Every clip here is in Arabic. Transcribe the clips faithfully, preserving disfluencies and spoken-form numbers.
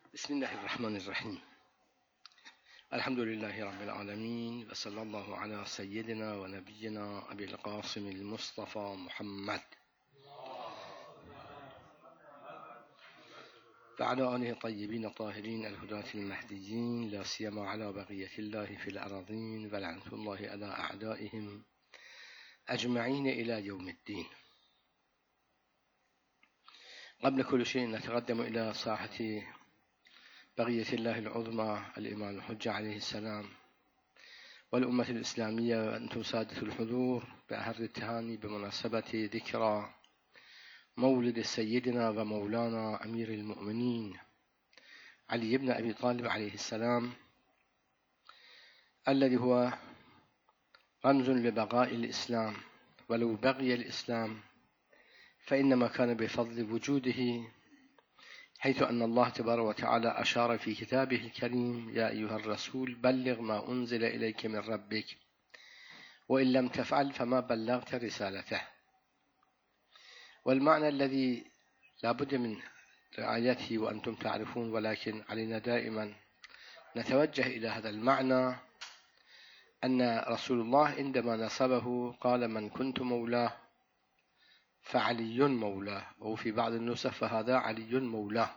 بسم الله الرحمن الرحيم. الحمد لله رب العالمين، وصلى الله على سيدنا ونبينا أبي القاسم المصطفى محمد وعلى آله الطيبين الطاهرين الهداة المهديين، لا سيما على بقية الله في الأراضين، ولعنة الله على أعدائهم أجمعين إلى يوم الدين. قبل كل شيء نتقدم إلى ساحة بقية الله العظمى الإمام الحجة عليه السلام والأمة الإسلامية، وأنتم سادة الحضور، بأهر التهاني بمناسبة ذكرى مولد سيدنا ومولانا أمير المؤمنين علي بن أبي طالب عليه السلام، الذي هو رمز لبقاء الإسلام. ولو بقي الإسلام فإنما كان بفضل وجوده، حيث أن الله تبارك وتعالى أشار في كتابه الكريم: يا أيها الرسول بلغ ما أنزل إليك من ربك وإن لم تفعل فما بلغت رسالته. والمعنى الذي لا بد من رعايته وأنتم تعرفون، ولكن علينا دائما نتوجه إلى هذا المعنى، أن رسول الله عندما نصبه قال: من كنت مولاه فعلي مولاه، وفي بعض النسخ فهذا علي مولاه.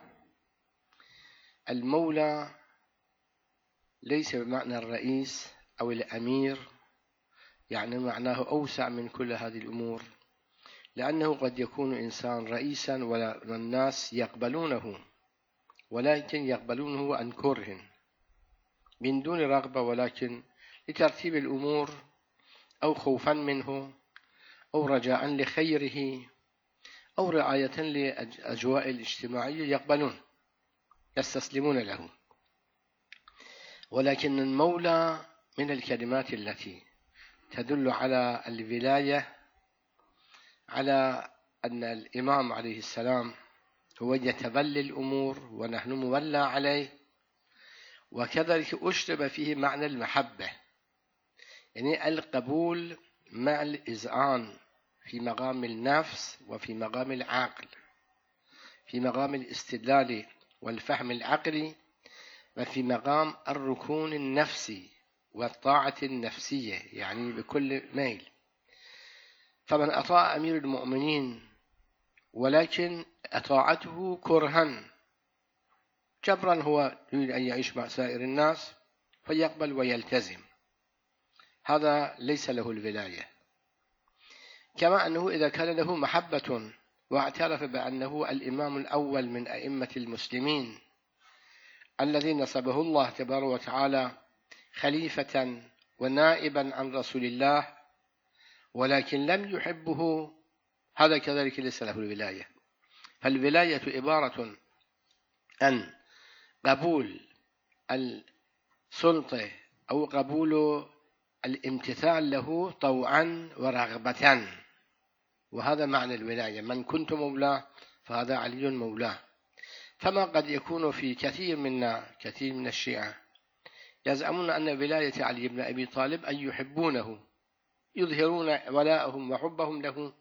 المولى ليس بمعنى الرئيس أو الأمير، يعني معناه أوسع من كل هذه الأمور، لأنه قد يكون إنسان رئيسا والناس يقبلونه، ولكن يقبلونه عن كره من دون رغبة، ولكن لترتيب الأمور أو خوفا منه أو رجاء لخيره أو رعاية لأجواء الاجتماعية يقبلون يستسلمون له. ولكن المولى من الكلمات التي تدل على الولاية، على أن الإمام عليه السلام هو يتولي الأمور ونحن مولى عليه. وكذلك أشرب فيه معنى المحبة، يعني القبول مع الإذعان في مقام النفس وفي مقام العقل، في مقام الاستدلال والفهم العقلي، وفي مقام الركون النفسي والطاعة النفسية، يعني بكل ميل. فمن أطاع أمير المؤمنين ولكن أطاعته كرها، جبرا هو يريد أن يعيش مع سائر الناس فيقبل ويلتزم، هذا ليس له الولاية. كما أنه إذا كان له محبة واعترف بأنه الإمام الأول من أئمة المسلمين الذي نصبه الله تبارك وتعالى خليفة ونائبا عن رسول الله، ولكن لم يحبه، هذا كذلك ليس له الولاية. فالولاية عبارة عن قبول السلطة أو قبول الامتثال له طوعا ورغبة، وهذا معنى الولاية. من كنت مولاه فهذا علي مولاه. فما قد يكون في كثير منا، كثير من الشيعة يزعمون أن ولاية علي بن أبي طالب أن يحبونه، يظهرون ولاءهم وحبهم له،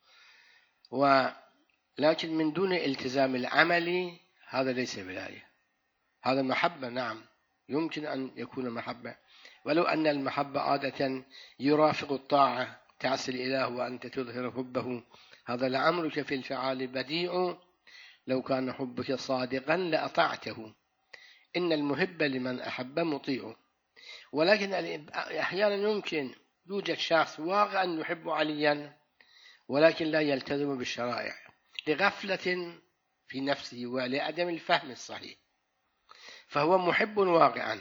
ولكن من دون التزام العمل، هذا ليس ولاية، هذا محبة. نعم، يمكن أن يكون محبة، ولو أن المحبة عادة يرافق الطاعة، تعصي الإله وأنت تظهر حبه، هذا لعمرك في الفعال بديع، لو كان حبك صادقا لأطعته، إن المحب لمن أحب مطيع. ولكن أحيانا يمكن يوجد شخص واقعا يحب عليا ولكن لا يلتزم بالشرائع لغفلة في نفسه ولعدم الفهم الصحيح، فهو محب واقعا.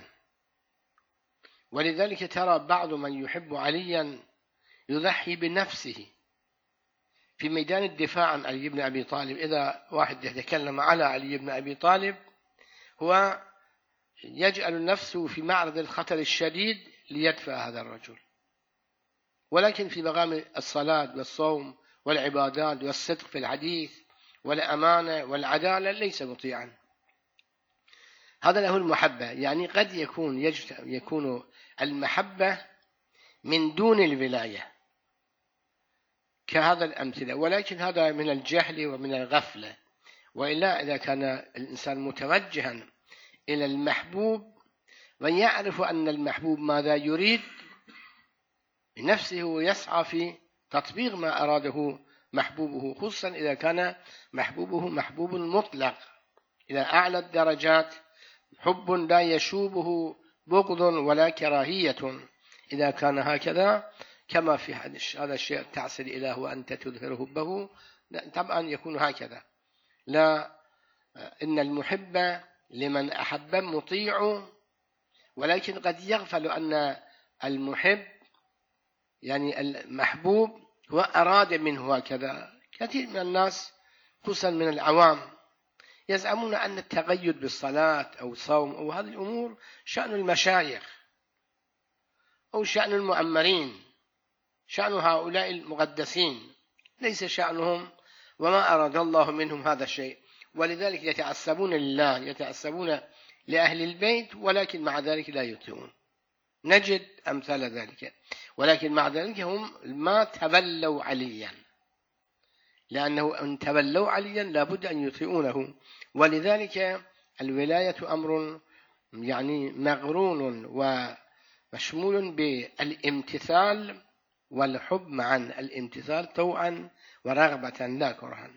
ولذلك ترى بعض من يحب عليا يضحي بنفسه في ميدان الدفاع عن علي بن أبي طالب. إذا واحد يتكلم على علي بن أبي طالب هو يجعل نفسه في معرض الخطر الشديد ليدفع هذا الرجل، ولكن في مقام الصلاة والصوم والعبادات والصدق في الحديث والأمانة والعدالة ليس مطيعا. هذا له المحبة، يعني قد يكون يكون المحبة من دون الولاية كهذا الأمثلة، ولكن هذا من الجهل ومن الغفلة. وإلا إذا كان الإنسان متوجها إلى المحبوب ويعرف أن المحبوب ماذا يريد بنفسه ويسعى في تطبيق ما أراده محبوبه، خصوصا إذا كان محبوبه محبوب مطلق إلى أعلى الدرجات، حب لا يشوبه بغض ولا كراهية. إذا كان هكذا كما في هذا الشيء تعسل الإله وأنت تظهر حبه، طبعا يكون هكذا. لا، إن المحب لمن أحب مطيع، ولكن قد يغفل أن المحب يعني المحبوب هو أراد منه هكذا. كثير من الناس خصوصا من العوام يزعمون أن التقيد بالصلاة أو الصوم أو هذه الأمور شأن المشايخ أو شأن المؤمرين، شأن هؤلاء المقدسين، ليس شأنهم، وما أراد الله منهم هذا الشيء. ولذلك يتعصبون لله، يتعصبون لأهل البيت، ولكن مع ذلك لا يطيعون. نجد أمثال ذلك، ولكن مع ذلك هم ما تولوا عليا، لأنه إن تولوا عليا لابد أن يطيعونه. ولذلك الولاية أمر يعني مغرون ومشمول بالامتثال والحب معا، الامتثال طوعا ورغبة لا كرها.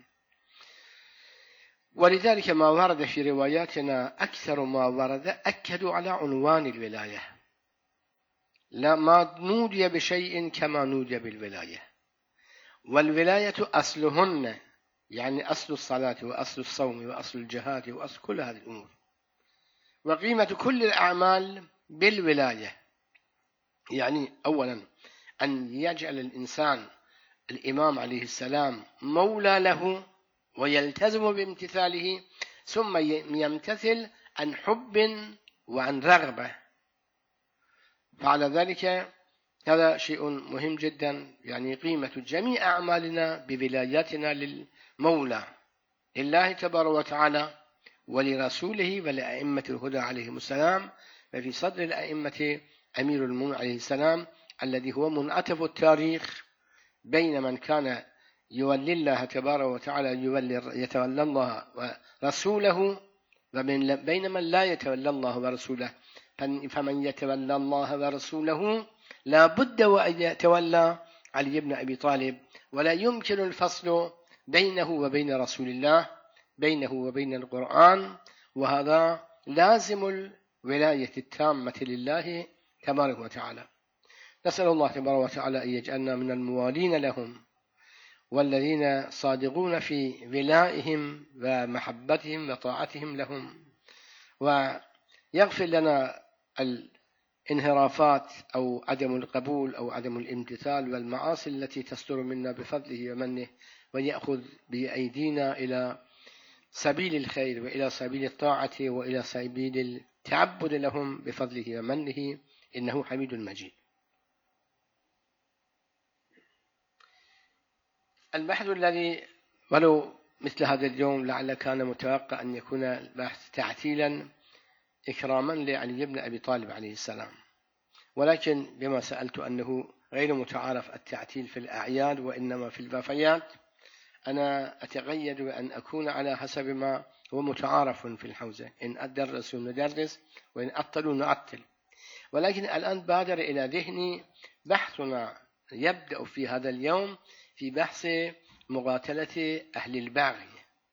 ولذلك ما ورد في رواياتنا أكثر ما ورد أكدوا على عنوان الولاية، لا ما نودي بشيء كما نودي بالولاية. والولاية أصلهن، يعني أصل الصلاة وأصل الصوم وأصل الجهاد وأصل كل هذه الأمور، وقيمة كل الأعمال بالولاية. يعني أولا أن يجعل الإنسان الإمام عليه السلام مولى له ويلتزم بامتثاله، ثم يمتثل عن حب وعن رغبة. فعلى ذلك هذا شيء مهم جدا، يعني قيمة جميع أعمالنا بولايتنا للمولى لله تبارك وتعالى ولرسوله ولأئمة الهدى عليهم السلام. وفي صدر الأئمة أمير المؤمنين عليه السلام الذي هو منعطف التاريخ بين من كان يولي الله تبارك وتعالى يولي يتولى الله ورسوله، وبين من لا يتولى الله ورسوله. فمن يتولى الله ورسوله لا بد وأن يتولى علي بن أبي طالب، ولا يمكن الفصل بينه وبين رسول الله، بينه وبين القرآن، وهذا لازم الولاية التامة لله تبارك وتعالى. نسأل الله تبارك وتعالى أن يجعلنا من الموالين لهم والذين صادقون في ولائهم ومحبتهم وطاعتهم لهم، ويغفر لنا الانحرافات أو عدم القبول أو عدم الامتثال والمعاصي التي تصدر منا بفضله ومنه، ويأخذ بأيدينا إلى سبيل الخير وإلى سبيل الطاعة وإلى سبيل التعبد لهم بفضله ومنه، إنه حميد مجيد. البحث الذي ولو مثل هذا اليوم لعل كان متوقع أن يكون البحث تعتيلا إكراما لعلي بن أبي طالب عليه السلام، ولكن بما سألت أنه غير متعارف التعتيل في الأعياد وإنما في الوفيات، أنا أتقيد بأن أكون على حسب ما هو متعارف في الحوزة، إن أدرس ندرس وإن أطل نعطل. ولكن الآن بادر إلى ذهني بحثنا يبدأ في هذا اليوم في بحث مقاتلة أهل الباغي،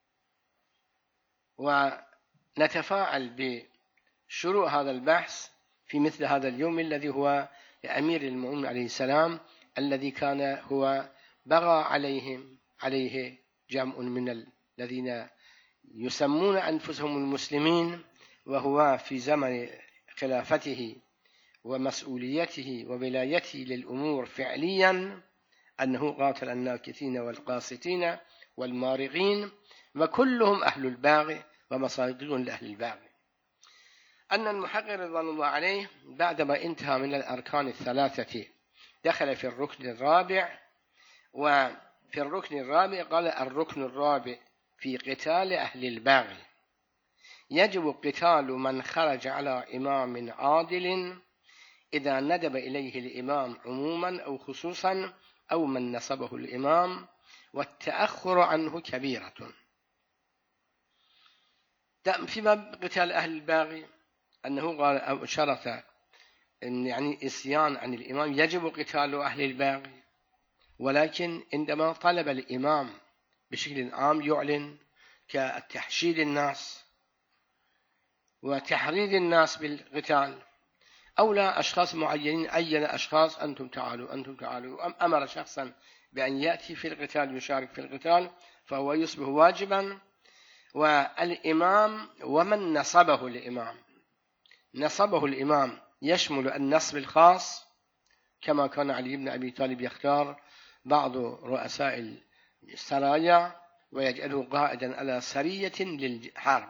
ونتفاعل بشروع هذا البحث في مثل هذا اليوم الذي هو أمير المؤمنين عليه السلام، الذي كان هو بغى عليهم عليه جمع من الذين يسمون أنفسهم المسلمين، وهو في زمن خلافته ومسؤوليته وولايته للأمور فعليا أنه قاتل الناكثين والقاسطين والمارغين، وكلهم أهل الباغي ومصادر لأهل الباغي. أن المحقق رضوان الله عليه بعدما انتهى من الأركان الثلاثة دخل في الركن الرابع، وفي الركن الرابع قال: الركن الرابع في قتال أهل الباغي يجب قتال من خرج على إمام عادل إذا ندب إليه الإمام عموما أو خصوصا أو من نصبه الإمام، والتأخر عنه كبيرة. في باب قتال أهل الباغي أنه قال أو شرط أن يعني إسيان عن الإمام يجب قتال أهل الباغي، ولكن عندما طلب الإمام بشكل عام يعلن كتحشيد الناس وتحريض الناس بالقتال، أو لا أشخاص معينين أين أشخاص أنتم تعالوا أنتم تعالوا، أمر شخصا بأن يأتي في القتال يشارك في القتال فهو يصبح واجبا. والإمام ومن نصبه الإمام نصبه الإمام يشمل النصب الخاص، كما كان علي بن أبي طالب يختار بعض رؤساء السرايا ويجعله قائدا على سرية للحرب،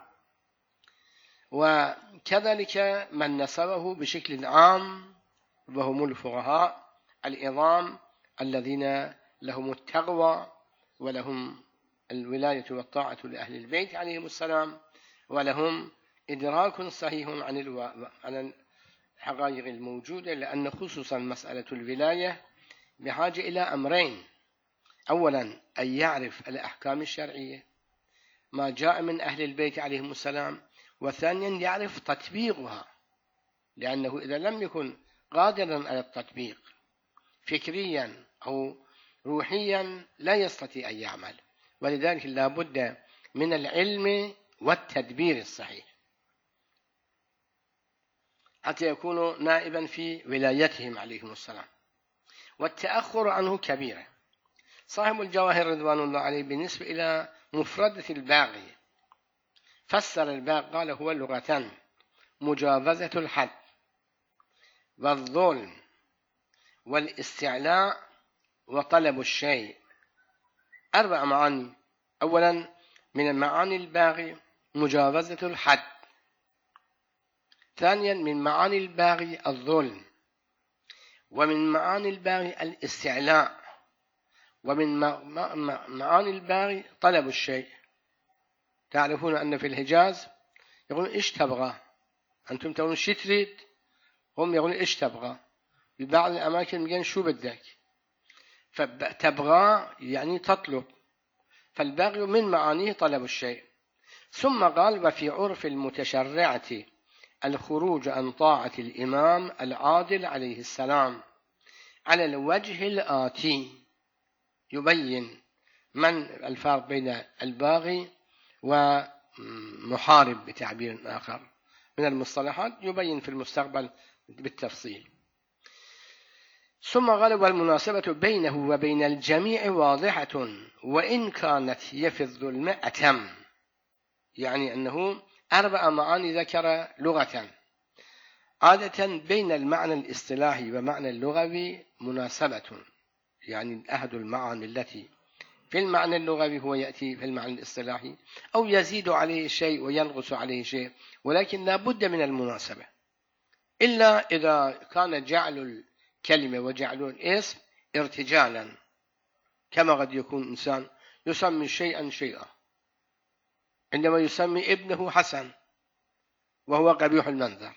وكذلك من نصبه بشكل عام وهم الفقهاء العظام الذين لهم التقوى ولهم الولاية والطاعة لأهل البيت عليهم السلام، ولهم إدراك صحيح عن عن الحقائق الموجودة، لأن خصوصا مسألة الولاية بحاجة إلى أمرين: أولا أن يعرف الأحكام الشرعية ما جاء من أهل البيت عليهم السلام، وثانيا يعرف تطبيقها، لأنه إذا لم يكن قادرا على التطبيق فكريا أو روحيا لا يستطيع أن يعمل، ولذلك لا بد من العلم والتدبير الصحيح حتى يكونوا نائبا في ولايتهم عليهم السلام. والتأخر عنه كبيرة. صاحب الجواهر رضوان الله عليه بالنسبة إلى مفردة الباغي فسر الباغي قال هو لغتان: مجاوزة الحد والظلم والاستعلاء وطلب الشيء. أربع معاني. أولا من المعاني الباغي مجاوزة الحد، ثانيا من معاني الباغي الظلم، ومن معاني الباغي الاستعلاء، ومن معاني الباغي طلب الشيء. تعرفون أن في الحجاز يقولون إيش تبغى، أنتم تقولون شو تريد، هم يقولون إيش تبغى. في بعض الأماكن يقولون شو بدك، فتبغى يعني تطلب، فالباغي من معانيه طلب الشيء. ثم قال: وفي عرف المتشرعة الخروج عن طاعة الإمام العادل عليه السلام على الوجه الآتي. يبين من الفرق بين الباغي ومحارب بتعبير آخر من المصطلحات، يبين في المستقبل بالتفصيل. ثم قال: والمناسبة بينه وبين الجميع واضحة وإن كانت هي في الظلم أتم. يعني أنه أربع معاني ذكر لغة. عادة بين المعنى الاصطلاحي ومعنى اللغوي مناسبة، يعني أحد المعاني التي في المعنى اللغوي هو يأتي في المعنى الاصطلاحي، أو يزيد عليه شيء وينقص عليه شيء، ولكن لا بد من المناسبة، إلا إذا كان جعل الكلمة وجعل الاسم ارتجالا، كما قد يكون إنسان يسمي شيئا شيئا، عندما يسمي ابنه حسن وهو قبيح المنظر،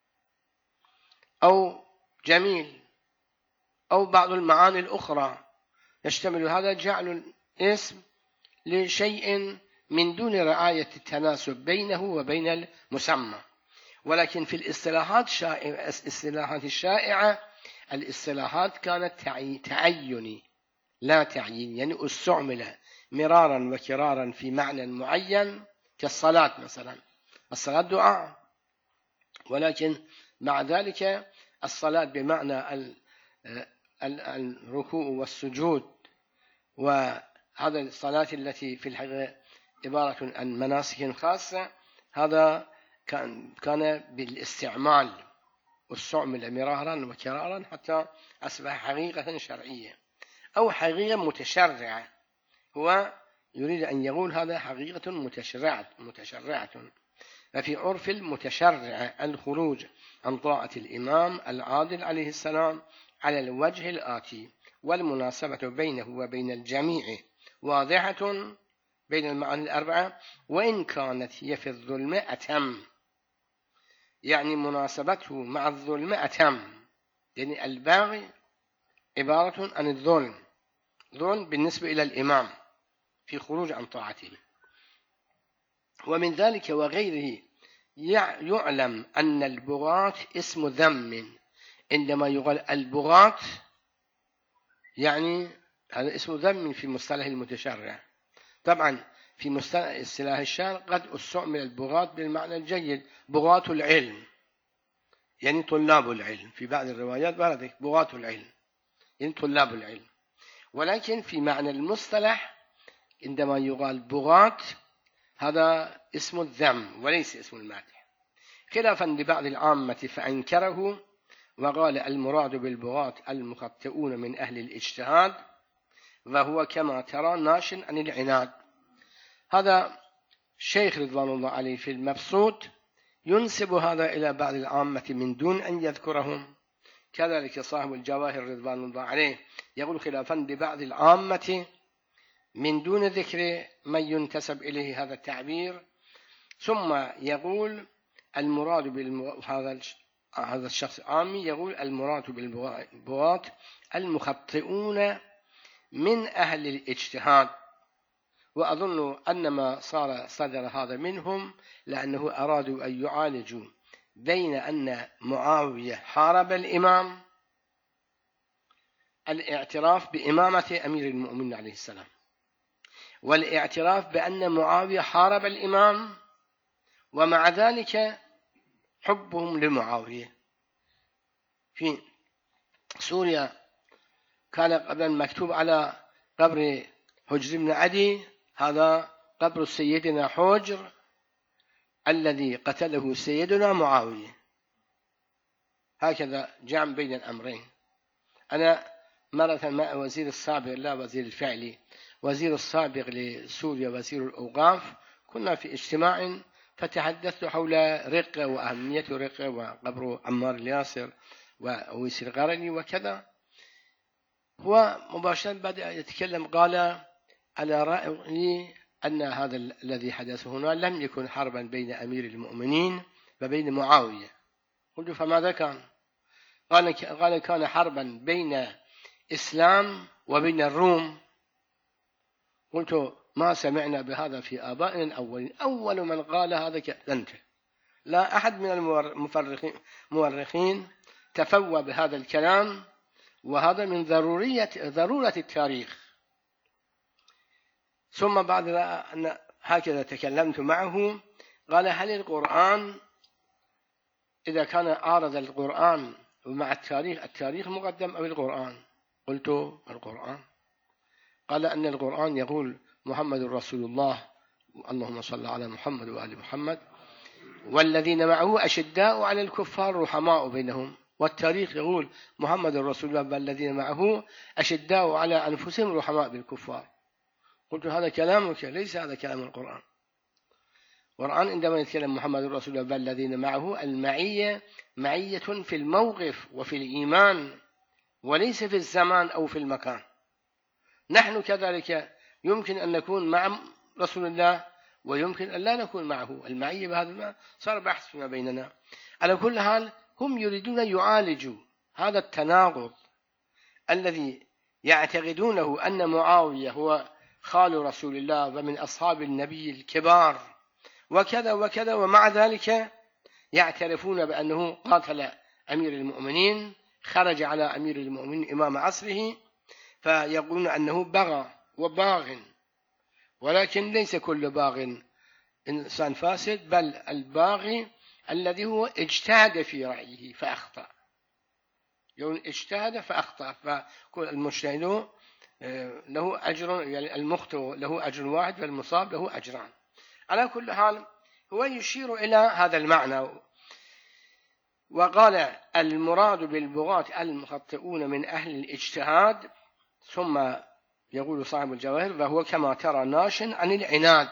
أو جميل، أو بعض المعاني الأخرى يشتمل هذا جعل الاسم لشيء من دون رعاية التناسب بينه وبين المسمى. ولكن في الاصطلاحات الاصطلاحات الشائعة الاصطلاحات كانت تعيني لا تعيين، يعني استعمل مرارا وكرارا في معنى معين، كالصلاة مثلا. الصلاة دعاء، ولكن مع ذلك الصلاة بمعنى الركوع والسجود، وهذا الصلاة التي في الحقيقة عبارة عن مناسك خاصة، هذا كان كان بالاستعمال واستعمل مرارا وكرارا حتى أصبح حقيقة شرعية أو حقيقة متشرعة. هو يريد أن يقول هذا حقيقة متشرعة متشرعة. ففي عرف المتشرع الخروج عن طاعة الإمام العادل عليه السلام على الوجه الآتي. والمناسبة بينه وبين الجميع واضحة بين المعاني الأربعة وإن كانت هي في الظلم أتم، يعني مناسبته مع الظلم أتم، يعني الباغي عبارة عن الظلم، ظلم بالنسبة إلى الإمام في خروج عن طاعته. ومن ذلك وغيره يعلم أن البغاة اسم ذم. عندما يقال البغاة يعني هذا اسم ذم في مصطلح المتشرع. طبعا في مصطلح اصطلاح الشرع قد استعمل البغاة بالمعنى الجيد، بغاة العلم يعني طلاب العلم، في بعض الروايات ورد بغاة العلم يعني طلاب العلم. ولكن في معنى المصطلح عندما يقال بغاة هذا اسم الذم وليس اسم المادح، خلافا لبعض العامة فأنكره وقال المراد بالبغاة المخطئون من أهل الاجتهاد، وهو كما ترى ناش عن العناد. هذا شيخ رضوان الله عليه في المبسوط ينسب هذا إلى بعض العامة من دون أن يذكرهم. كذلك صاحب الجواهر رضوان الله عليه يقول خلافا لبعض العامة من دون ذكر من ينتسب إليه هذا التعبير. ثم يقول المراد بالمغ... هذا هذا الشخص عامي يقول المراد بالبغاة المخطئون من أهل الاجتهاد، وأظن أن ما صار صدر هذا منهم لأنه أرادوا أن يعالجوا بين أن معاوية حارب الإمام، الاعتراف بإمامة أمير المؤمنين عليه السلام، والاعتراف بأن معاوية حارب الإمام، ومع ذلك حبهم لمعاوية. في سوريا كان قبل مكتوب على قبر حجر بن عدي هذا قبر سيدنا حجر الذي قتله سيدنا معاوية. هكذا جمع بين الأمرين. أنا مرة مع وزير السابق، لا وزير الفعلي، وزير السابق لسوريا وزير الأوقاف، كنا في اجتماع فتحدثت حول رقة وأهمية رقة وقبر عمار الياسر وأويس القرني وكذا. هو مباشرة بدأ يتكلم قال على رأيي أن هذا الذي حدث هنا لم يكن حربا بين أمير المؤمنين وبين معاوية. قلت فماذا كان؟ قال قال كان حربا بين إسلام وبين الروم. قلت ما سمعنا بهذا في آبائنا الأولين، أول من قال هذا أنت. لا أحد من المؤرخين تفوى بهذا الكلام، وهذا من ضرورية ضرورة التاريخ. ثم بعد أن هكذا تكلمت معه قال هل القرآن إذا كان عارض القرآن ومع التاريخ التاريخ مقدم أو القرآن؟ قلت القرآن. قال أن القرآن يقول محمد رسول الله، اللهم صل على محمد وآل محمد، والذين معه أشداء على الكفار رحماء بينهم، والتاريخ يقول محمد رسول الله والذين معه أشداء على أنفسهم رحماء بالكفار. قلت هذا كلامك ليس هذا كلام القرآن. القرآن عندما يتكلم محمد رسول الله والذين معه المعية معية في الموقف وفي الإيمان وليس في الزمان أو في المكان. نحن كذلك يمكن أن نكون مع رسول الله ويمكن أن لا نكون معه. المعية بهذا المعنى صار بحث فيما بيننا. على كل حال هم يريدون يعالجوا هذا التناقض الذي يعتقدونه أن معاوية هو خال رسول الله ومن أصحاب النبي الكبار وكذا وكذا، ومع ذلك يعترفون بأنه قاتل أمير المؤمنين، خرج على أمير المؤمنين إمام عصره، فيقولون أنه بغى وباغ. ولكن ليس كل باغ إنسان فاسد، بل الباغي الذي هو اجتهد في رأيه فأخطأ. يقول اجتهد فأخطأ، فكل المجتهد له أجر، يعني المخطئ له أجر واحد والمصاب له أجران. على كل حال هو يشير إلى هذا المعنى. وقال المراد بالبغاة المخطئون من أهل الاجتهاد. ثم يقول صاحب الجواهر وهو كما ترى ناش عن العناد،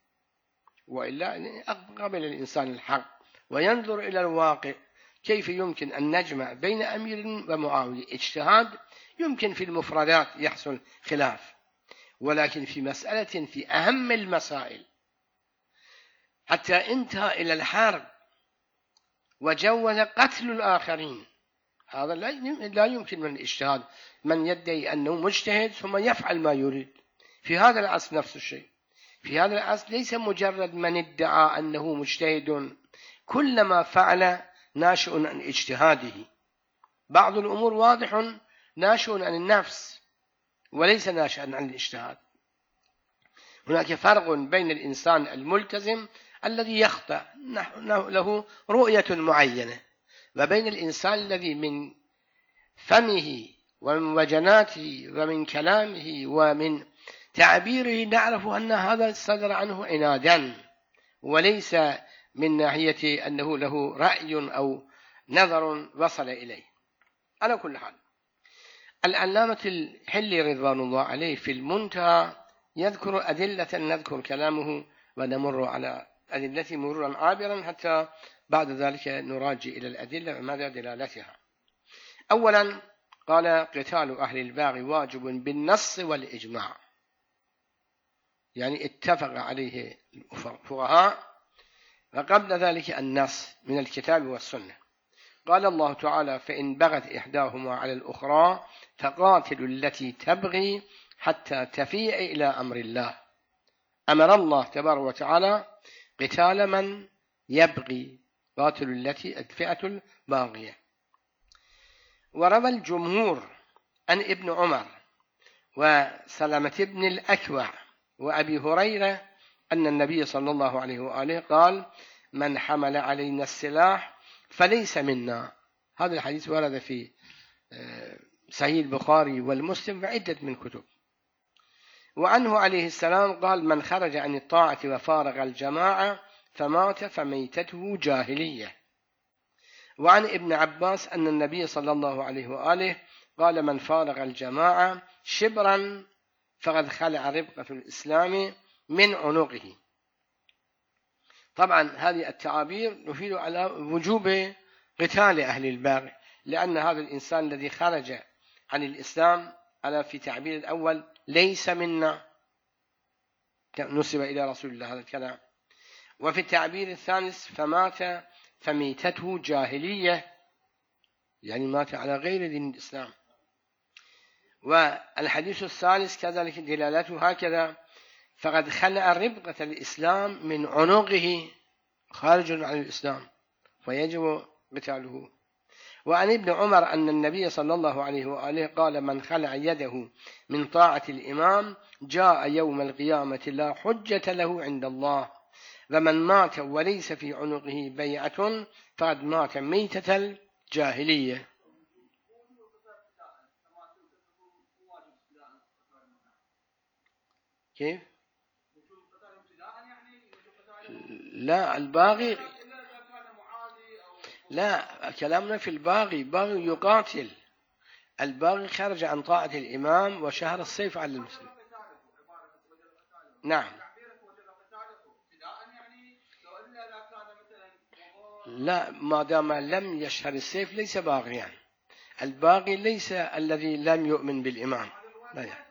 وإلا قبل الإنسان الحق وينظر إلى الواقع. كيف يمكن أن نجمع بين أمير ومعاوية؟ اجتهاد يمكن في المفردات يحصل خلاف، ولكن في مسألة في أهم المسائل حتى انتهى إلى الحرب وجوز قتل الآخرين، هذا لا يمكن من الاجتهاد. من يدعي أنه مجتهد ثم يفعل ما يريد. في هذا العصر نفس الشيء، في هذا العصر ليس مجرد من ادعى أنه مجتهد، كل ما فعل ناشئ عن اجتهاده. بعض الأمور واضح ناشئ عن النفس وليس ناشئا عن الاجتهاد. هناك فرق بين الإنسان الملتزم الذي يخطأ له رؤية معينة، وبين الإنسان الذي من فمه ومن وجناته ومن كلامه ومن تعبيره نعرف أن هذا صدر عنه عنادا، وليس من ناحية أنه له رأي أو نظر وصل إليه. على كل حال، العلامة الحلي رضوان الله عليه في المنتهى يذكر أدلة نذكر كلامه ونمر على أدلته مرورا عابرا حتى بعد ذلك نراجع إلى الأدلة وماذا دلالتها. أولا قال: قتال أهل الباغي واجب بالنص والإجماع، يعني اتفق عليه الفقهاء، وقبل ذلك النص من الكتاب والسنة. قال الله تعالى: فإن بغت إحداهما على الأخرى فقاتلوا التي تبغي حتى تفيء إلى أمر الله. أمر الله تبارك وتعالى قتال من يبغي، قاتلوا التي الفئة الباغية. وروى الجمهور عن ابن عمر وسلمة بن الأكوع وأبي هريرة أن النبي صلى الله عليه وآله قال: من حمل علينا السلاح فليس منا. هذا الحديث ورد في صحيح البخاري والمسلم وعدة من كتب. وعنه عليه السلام قال: من خرج عن الطاعة وفارق الجماعة فمات فميتته جاهلية. وعن ابن عباس أن النبي صلى الله عليه وآله قال: من فارق الجماعة شبرا فقد خلع ربقة الإسلام من عنقه. طبعا هذه التعابير تفيد على وجوب قتال أهل الباغي، لأن هذا الإنسان الذي خرج عن الإسلام على في تعبير الأول ليس منا، نسب إلى رسول الله هذا الكلام. وفي التعبير الثالث فمات فميتته جاهلية، يعني مات على غير دين الإسلام. والحديث الثالث كذلك دلالته هكذا: فقد خلع ربقة الإسلام من عنقه، خارج عن الإسلام فيجب قتاله. وعن ابن عمر أن النبي صلى الله عليه وآله قال: من خلع يده من طاعة الإمام جاء يوم القيامة لا حجة له عند الله، ومن مات وليس في عنقه بيعة فقد مات ميتة الجاهلية. كيف؟ لا الباغي، لا كلامنا في الباغي، باغي يقاتل، الباغي خرج عن طاعة الإمام وشهر السيف على المسلم. نعم، لا ما دام لم يشهر السيف ليس باغيا. يعني الباغي ليس الذي لم يؤمن بالإمام. لا, يعني.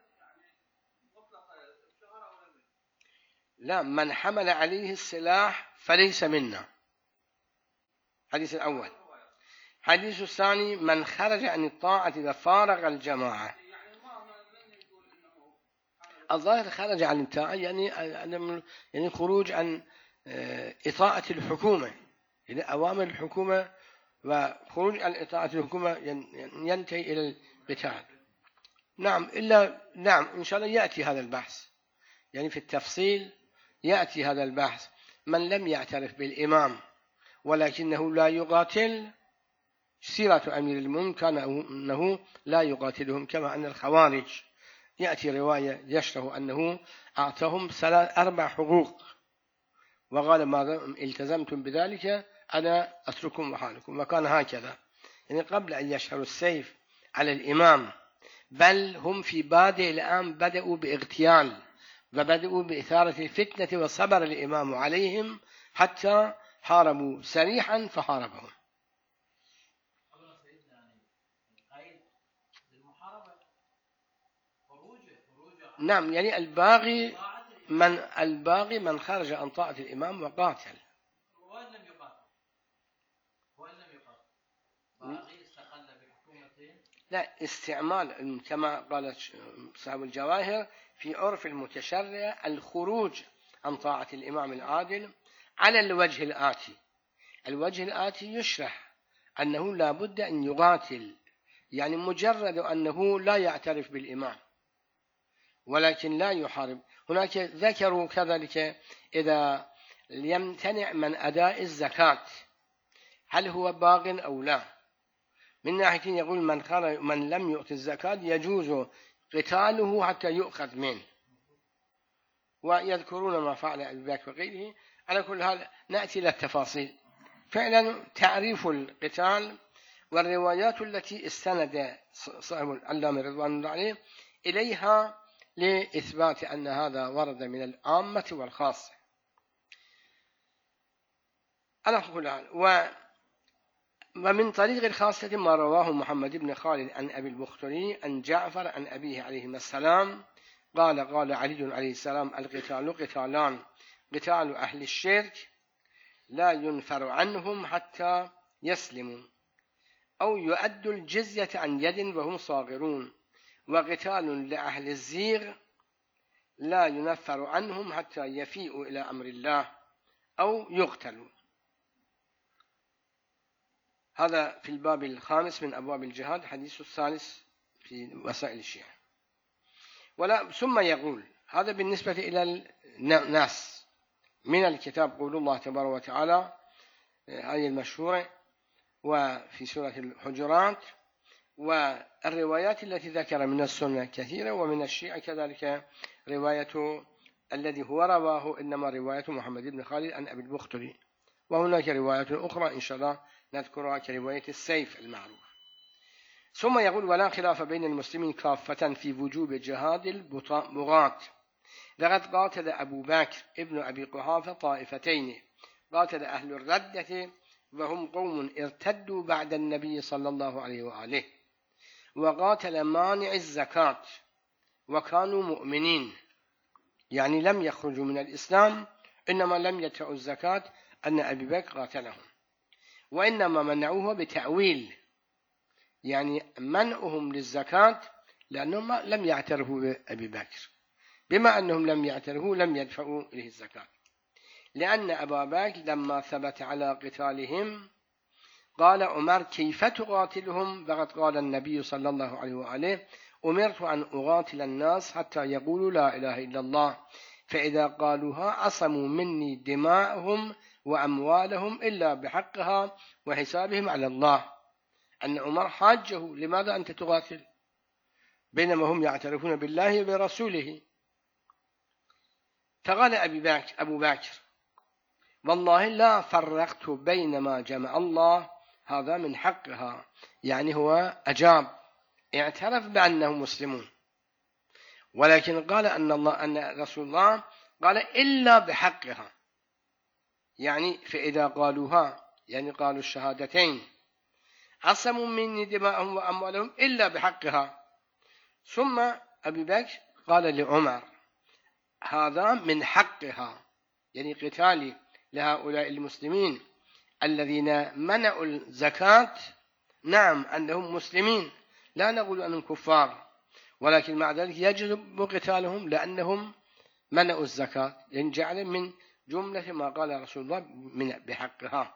لا، من حمل عليه السلاح فليس منا. حديث الأول. حديث الثاني: من خرج عن الطاعة وفارق الجماعة. الظاهر خرج عن الطاعة يعني يعني خروج عن إطاعة الحكومة، يعني أوامر الحكومة، وخروج عن إطاعة الحكومة ينتهي إلى القتال. نعم، إلا نعم إن شاء الله يأتي هذا البحث، يعني في التفصيل يأتي هذا البحث. من لم يعترف بالإمام ولكنه لا يقاتل، سيرة أمير المؤمنين كان أنه لا يقاتلهم، كما أن الخوارج يأتي رواية يشرح أنه أعطاهم ثلاث أربع حقوق وقال: ما التزمتم بذلك أنا أترككم وحالكم. وكان هكذا، يعني قبل أن يشهروا السيف على الإمام، بل هم في بادئ الآن بدأوا باغتيال وبدأوا بإثارة الفتنة وصبر الإمام عليهم حتى حاربوا سريحا فحاربهم. نعم، يعني الباغي من الباغي من خرج عن طاعة الإمام وقاتل. وإن لم يقاتل وإن لم يقاتل باغي استقل بحكومته لا، استعمال كما قال صاحب الجواهر في عرف المتشرع الخروج عن طاعة الإمام العادل على الوجه الآتي. الوجه الآتي يشرح أنه لا بد أن يقاتل، يعني مجرد أنه لا يعترف بالإمام ولكن لا يحارب. هناك ذكروا كذلك إذا يمتنع من أداء الزكاة هل هو باغ أو لا؟ من ناحية يقول من, من لم يؤت الزكاة يجوز قتاله حتى يؤخذ منه، ويذكرون ما فعل أبي بكر وغيره. على كل حال نأتي إلى التفاصيل. فعلا تعريف القتال والروايات التي استند صاحب العلامة رضوان الله عليه إليها لإثبات أن هذا ورد من العامة والخاصة. على كل حال ومن طريق الخاصة ما رواه محمد بن خالد عن أبي البختري عن جعفر عن أبيه عليه السلام قال قال علي عليه السلام القتال قتالان، قتال أهل الشرك لا ينفر عنهم حتى يسلموا أو يؤدوا الجزية عن يد وهم صاغرون، وقتال لأهل الزيغ لا ينفر عنهم حتى يفيئوا إلى أمر الله أو يقتلوا. هذا في الباب الخامس من أبواب الجهاد، حديث الثالث في وسائل الشيعة. ولا ثم يقول هذا بالنسبة إلى الناس من الكتاب قول الله تبارك وتعالى آية المشهورة وفي سورة الحجرات، والروايات التي ذكر من السنة كثيرة، ومن الشيعة كذلك رواية الذي هو رواه إنما رواية محمد بن خالد عن أبي البختري، وهناك روايات أخرى إن شاء الله نذكرها كرواية السيف المعروف. ثم يقول ولا خلاف بين المسلمين كافة في وجوب جهاد البغاة، لقد قاتل أبو بكر ابن أبي قحافة طائفتين، قاتل أهل الردة وهم قوم ارتدوا بعد النبي صلى الله عليه وآله، وقاتل مانع الزكاة وكانوا مؤمنين، يعني لم يخرجوا من الإسلام إنما لم يدفعوا الزكاة أن أبي بكر قاتلهم، وإنما منعوه بتأويل، يعني منعهم للزكاة لأنهم لم يعترفوا بأبي بكر، بما أنهم لم يعترفوا لم يدفعوا إليه الزكاة. لأن أبا بكر لما ثبت على قتالهم قال عمر كيف تقاتلهم؟ فقد قال النبي صلى الله عليه وآله أمرت أن أقاتل الناس حتى يقولوا لا إله إلا الله، فإذا قالوها عصموا مني دماءهم وأموالهم إلا بحقها وحسابهم على الله. أن عمر حاجه لماذا أنت تقاتل بينما هم يعترفون بالله وبرسوله؟ فقال أبي بكر أبو بكر والله لا فرقت بين ما جمع الله، هذا من حقها، يعني هو أجاب اعترف بأنهم مسلمون، ولكن قال أن الله أن رسول الله قال إلا بحقها، يعني فإذا قالوها يعني قالوا الشهادتين عصموا مني دماءهم وأموالهم إلا بحقها. ثم أبي بكر قال لعمر هذا من حقها، يعني قتالي لهؤلاء المسلمين الذين منعوا الزكاة، نعم أنهم مسلمين لا نقول أنهم كفار، ولكن مع ذلك يجب قتالهم لأنهم منعوا الزكاة، يعني جعل من جملة ما قال رسول الله من بحقها.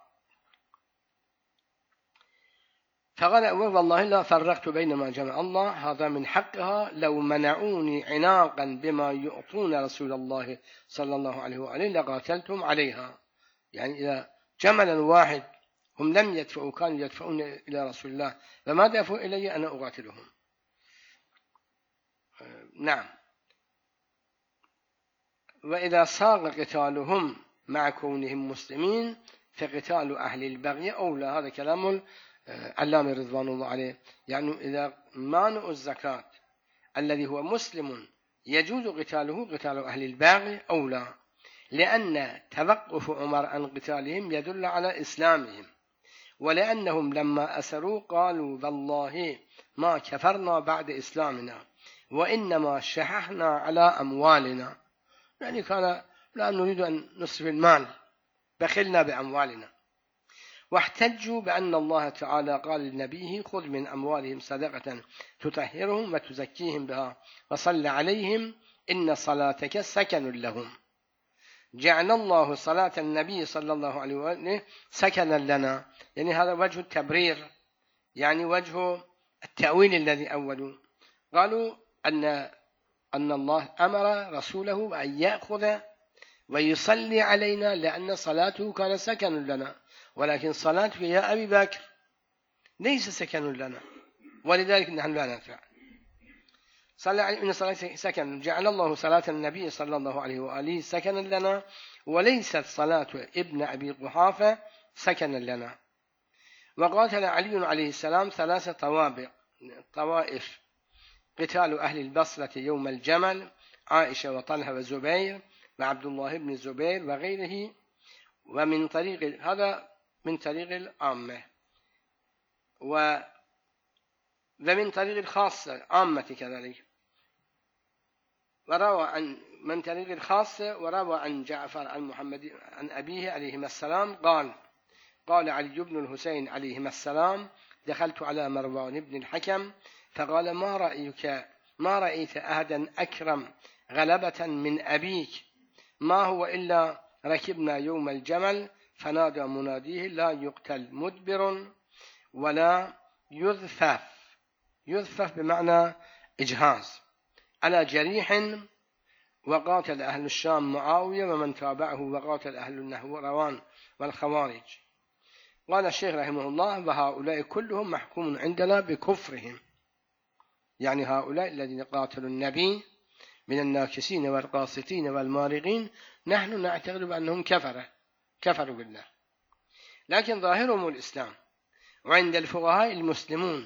فقال والله لا فرقت بين ما جمع الله، هذا من حقها، لو منعوني عناقا بما يعطون رسول الله صلى الله عليه وآله لقاتلتم عليها، يعني إذا جملا واحد هم لم يدفعوا كانوا يدفعون إلى رسول الله فما دفعوا إلي أنا أقاتلهم. نعم. وإذا صار قتالهم مع كونهم مسلمين فقتال أهل البغي أولى، هذا كلام علامة رضوان الله عليه، يعني إذا مانع الزكاة الذي هو مسلم يجوز قتاله، قتال أهل البغي أولى، لأن توقف عمر عن قتالهم يدل على إسلامهم، ولأنهم لما أسروا قالوا والله ما كفرنا بعد إسلامنا وإنما شححنا على أموالنا، يعني كان لا نريد أن نصرف المال بخلنا بأموالنا. واحتجوا بأن الله تعالى قال لنبيه خذ من أموالهم صدقة تطهرهم وتزكيهم بها وصل عليهم إن صلاتك سكن لهم. جعل الله صلاة النبي صلى الله عليه وسلم سكنا لنا، يعني هذا وجه التبرير، يعني وجه التأويل الذي أولوا. قالوا أن أن الله أمر رسوله أن يأخذ ويصلي علينا لأن صلاته كان سكن لنا، ولكن صلاته يا أبي بكر ليس سكن لنا، ولذلك نحن لا ندفع. صلى عليه إن صلاة سكن، جعل الله صلاة النبي صلى الله عليه وآله سكنا لنا، وليست صلاة ابن أبي قحافة سكنا لنا. وقاتل علي عليه السلام ثلاث طوابق طوائف: قتال أهل البصرة يوم الجمل، عائشة وطلحة وزبير وعبد الله بن الزبير وغيره، ومن طريق هذا من طريق العامة، ومن طريق الخاصة عامة كذلك. وروى عن من طريق الخاصة وروى عن جعفر عن محمد عن أبيه عليهما السلام قال: قال علي بن الحسين عليهما السلام: دخلت على مروان بن الحكم فقال: ما رأيك ما رأيت أحدا أكرم غلبة من أبيك؟ ما هو إلا ركبنا يوم الجمل فنادى مناديه: لا يقتل مدبر ولا يذفف، يذفف بمعنى إجهاز، على جريح. وقاتل أهل الشام معاوية ومن تابعه، وقاتل أهل النهروان والخوارج. قال الشيخ رحمه الله: وهؤلاء كلهم محكوم عندنا بكفرهم، يعني هؤلاء الذين قاتلوا النبي من الناكسين والقاسطين والمارقين نحن نعتقد بأنهم كفرة كفروا بالله، لكن ظاهرهم الإسلام، وعند الفقهاء المسلمون.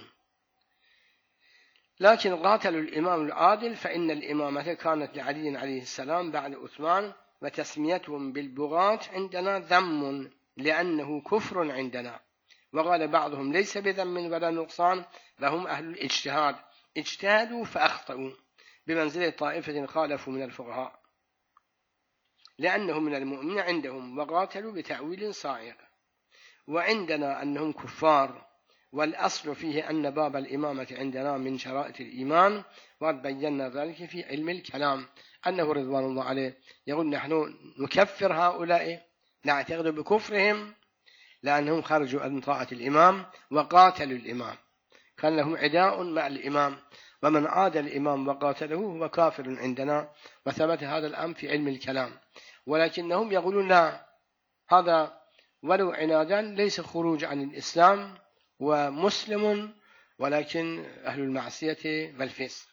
لكن قاتلوا الإمام العادل، فإن الإمامة كانت لعلي عليه السلام بعد عثمان، وتسميتهم بالبغاة عندنا ذم لأنه كفر عندنا. وقال بعضهم: ليس بذم ولا نقصان، وهم أهل الاجتهاد، اجتهدوا فأخطأوا بمنزلة طائفة خالفوا من الفقهاء، لأنهم من المؤمنين عندهم، وقاتلوا بتأويل صاعق. وعندنا أنهم كفار، والأصل فيه أن باب الإمامة عندنا من شرائط الإيمان، وقد بينا ذلك في علم الكلام، أنه رضوان الله عليه يقول: نحن نكفر هؤلاء، نعتقد بكفرهم لأنهم خرجوا عن طاعة الإمام وقاتلوا الإمام، كان لهم عداء مع الإمام، ومن عاد الإمام وقاتله هو كافر عندنا، وثبت هذا الأمر في علم الكلام. ولكنهم يقولون: لا، هذا ولو عنادا ليس خروج عن الإسلام ومسلم، ولكن أهل المعصية والفسق.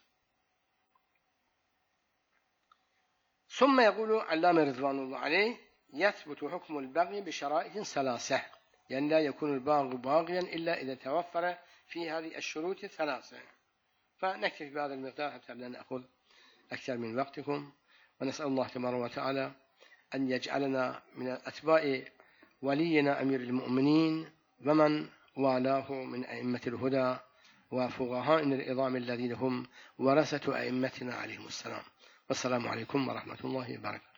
ثم يقول علامة رضوان الله عليه: يثبت حكم البغي بشرائط ثلاثة، يعني لا يكون الباغي باغيا إلا إذا توفر في هذه الشروط الثلاثة. فنكتفي بهذا المقدار حتى لا نأخذ أكثر من وقتكم، ونسأل الله تبارك وتعالى أن يجعلنا من أتباع ولينا أمير المؤمنين ومن والاه من أئمة الهدى وفقهائنا العظام الذين هم ورثة أئمتنا عليهم السلام. والسلام عليكم ورحمة الله وبركاته.